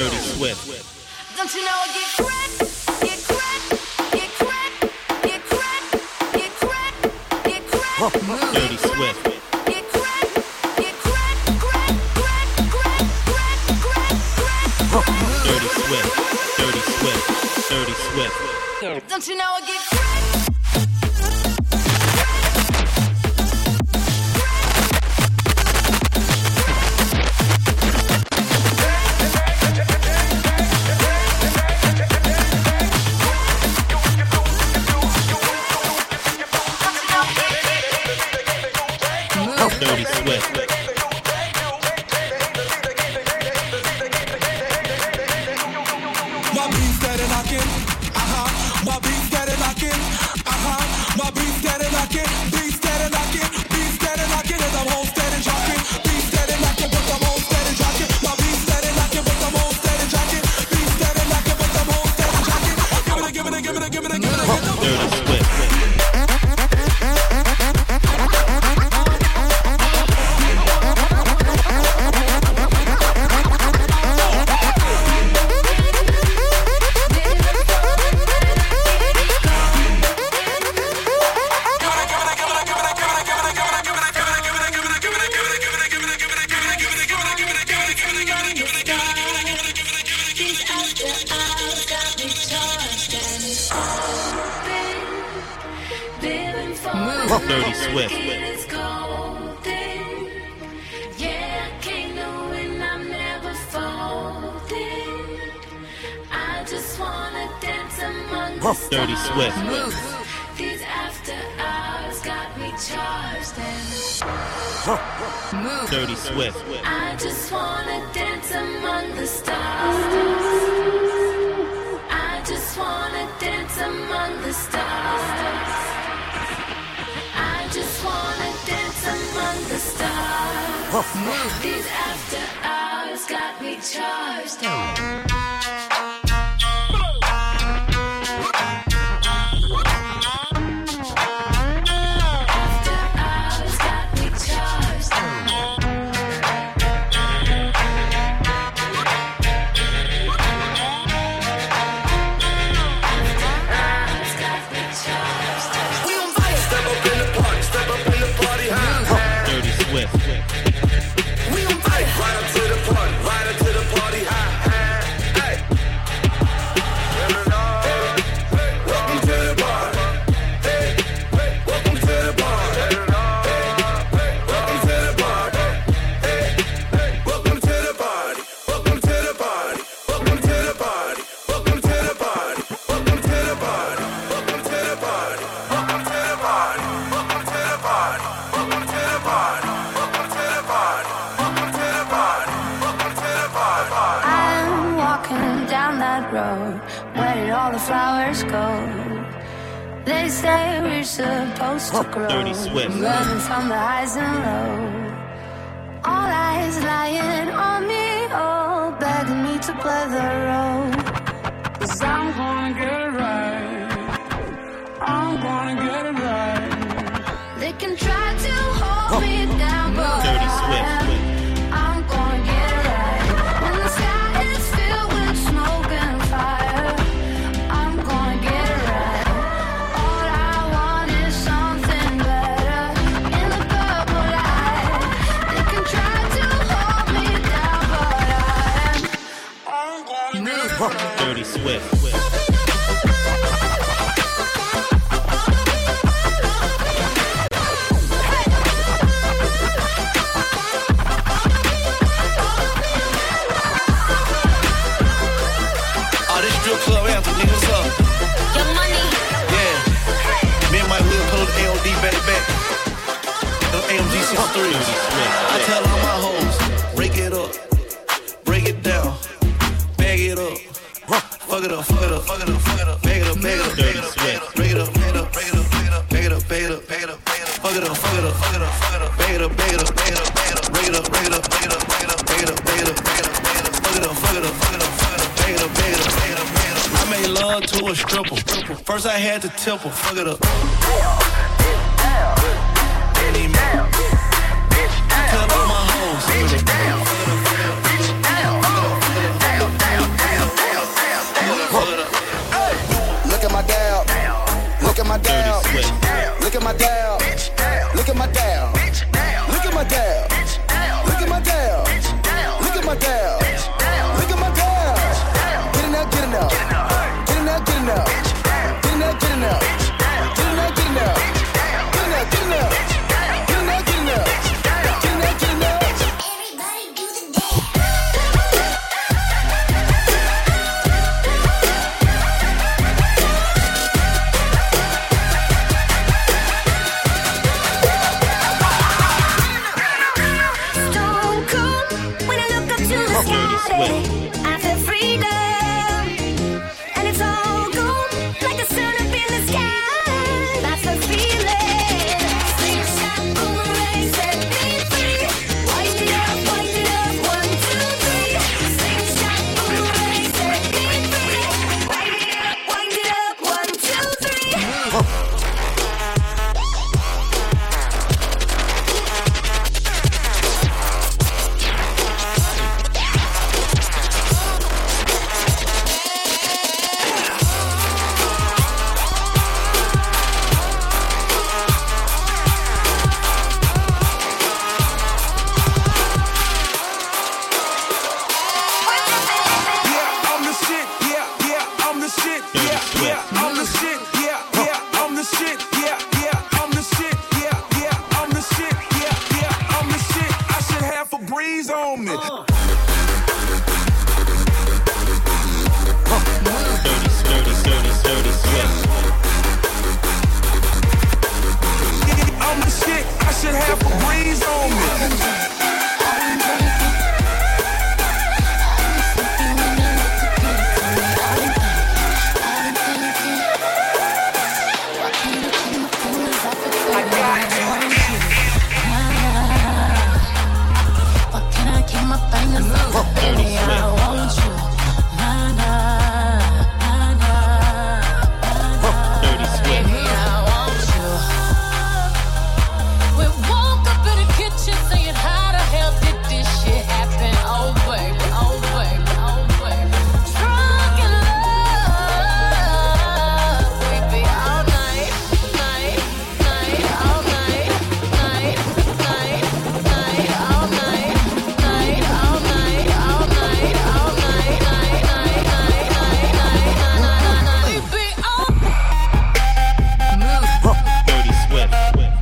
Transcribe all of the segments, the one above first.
Dirty Swift. Don't you know I get cracked, get cracked, get cracked, get cracked, get cracked, get cracked. Dirty Swift. Get cracked, get cracked, crack, crack, crack, crack, crack, crack. Dirty Swift. Dirty Swift. Dirty Swift. Don't you know I get cracked? Dirty Swift. My beat steady knocking, my beat steady knocking, my beat steady knocking, beat steady knocking, beat steady knocking, as I'm home steady jocking, beat steady knocking, but I'm home steady jocking, my beat steady knocking, but I'm home steady jocking, beat steady knocking, but I'm home steady jocking. Give it, give it, give it, give it, give it, give it. Dirty Swift. Dirty Swift. It's golden. Yeah, I can't know when I'm never folding. I just wanna dance among the stars. Dirty Swift. These after hours got me charged and Dirty Swift. I just wanna dance among the stars. I just wanna dance among the stars. I just wanna dance among the stars. These after hours got me charged. After hours got me charged. After hours got me charged. We on fire. Step up in the party, step up in the party, high. Dirty Swift. We on fire. Right up to the party, right up to the party, high. Hey. Welcome to the party. Hey. Welcome to the party. Welcome to the party. Hey. Welcome to the party. Welcome to the party. Welcome to the party. Welcome to the party. Welcome to the party. Welcome to the party. Welcome to the party. Welcome to the party. Welcome to the party. Welcome to the party. Welcome to the party. Welcome to the party. I'm walking down that road. Where did all the flowers go? They say we're supposed to grow. Dirty Swift. Learning from the highs and lows. All eyes lying on me, oh, begging me to play the role. 'Cause I'm gonna get it right. I'm gonna get it right. They can try to hold me down, but Dirty Swift. I'm gonna get it right. When the sky is filled with smoke and fire, I'm gonna get it right. All I want is something better in the purple light. They can try to hold me down, but I'm gonna get it right. Dirty Swift. Oh, this strip club anthem, nigga, what's up? Your money. Yeah. Me and Mike Will pull the AOD back to back. The AMG 63. I tell all my hoes, break it up, break it down, bag it up, fuck it up, fuck it up, fuck it up, fuck it up, bag it up, bag it up, bag it up, bag it up, break it up, bag it up, break it up, bag it up, bag it up, bag it up, bag it up, fuck it up, fuck it up, fuck it up, fuck it up, bag it up, bag it up, bag it up, bag it up, break it up, break it up, bag it up, bag it up, bag it up, bag it up, bag it up, fuck it up, fuck it up, fuck it up, fuck it up, bag it up, bag it up, bag it up, bag it up. I made love to a stripper. First I had to tip her, fuck it up. Tell all my hoes, fuck it up. my dab. Look at my dab. Look at my dab. Look at my dab. Look at my dab. Look at my dab. Get it now, get it now. Get it now, get it now. Get it now, get it now. Get it now, get it now. Get it now, get it now. Get it now, get it now. Get it now, get it now. Everybody do the dance. Stone cold when I look up to the Dirty sky. Swift. I feel freedom, and it's all gold like the sun up in the sky. That's the feeling. Slingshot, boomerang, set me free. Wind it up, 1, 2, 3. Slingshot, boomerang, set me free. Wind it up, 1, 2, 3. Yeah, I'm the shit. Yeah, yeah, I'm the shit. Yeah, yeah, I'm the shit. Yeah, yeah, I'm the shit. Yeah, yeah, I'm the shit. Yeah, yeah, I'm the shit. Yeah, yeah, I'm the shit. I should have a breeze on me. Dirty Swift. Yeah, I'm the shit. I should have a breeze on me. Dirty Swift. Dirty Swift. We woke up in the kitchen saying, how the hell did this shit happen? Oh baby, oh baby, oh baby. Drunk in love, we be all night, night, night, all night, night, night, night, all night, night, all night, all night, all night, night, night, night, night, night, night. We be all Dirty Swift.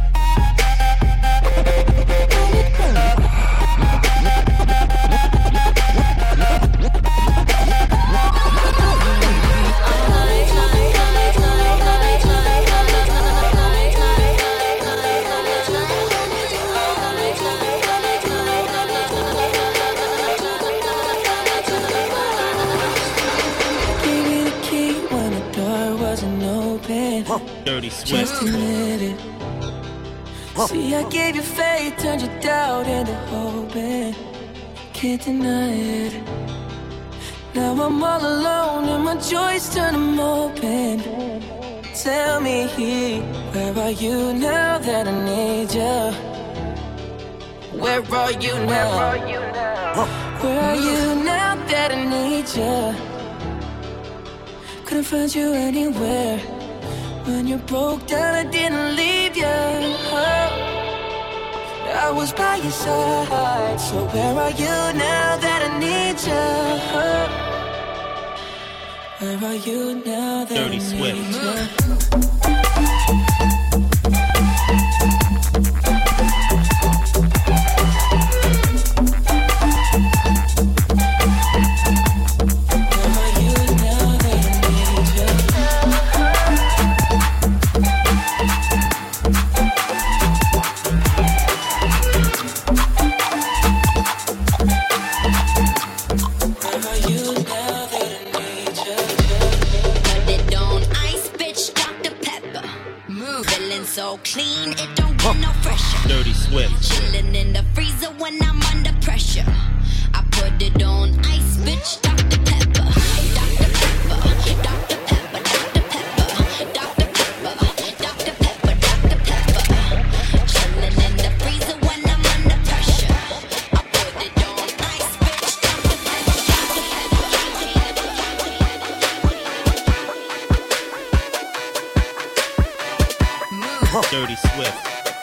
Gave you the key when the door wasn't open. Dirty Swift. Just admit it. See, I gave you faith, turned your doubt into hope, and can't deny it. Now I'm all alone and my joys turn them open. Tell me, where are you now that I need you? Where are you now? Where are you now that I need you? Couldn't find you anywhere. When you broke down, I didn't leave you. I was by your side. So where are you now that I need you? Where are you now that Dirty I Swift. need you? So clean, it don't get no fresher. Dirty Swift. Chillin' in the freezer when I'm under pressure. I put it on ice, bitch, Dr. Pepper. Dr. Pepper, Dr. Pepper, Dr. Pepper, Dr. Pepper, Dr. Pepper, Dr. Pepper. Chillin' in the freezer when I'm under pressure. I put it on ice, bitch, Dr. Pepper, Dr. Pepper. Dirty Swift.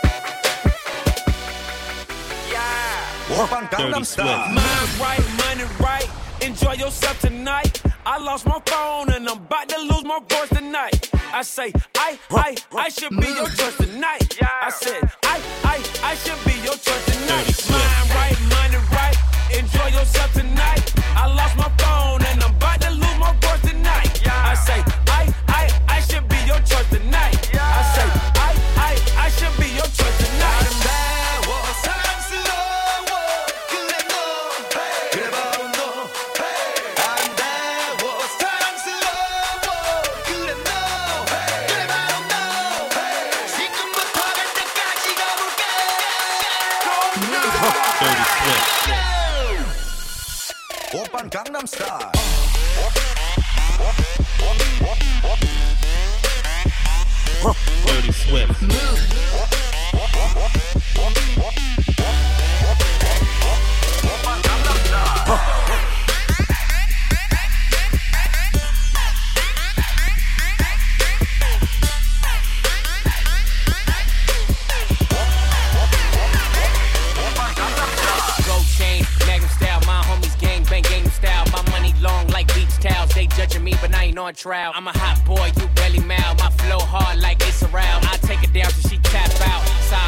Dirty Swift. Mind right, money right. Enjoy yourself tonight. I lost my phone and I'm about to lose my voice tonight. I say, I should be your choice tonight. I said, I should be your choice tonight. Mind right, money right. Enjoy yourself tonight. I lost my phone and I'm about to lose my voice tonight. I say, I should be your choice tonight. I say, I should be your choice tonight. Dirty Swift. 오빤 강남 스타일. Dirty Swift. Gold chain, Magnum style, my homies gang bang Gangnam style. My money long like beach towels. They judging me, but I ain't on trial. I'm a hot boy, you barely mal. My flow hard like it's around. I take it down till she tap out. Side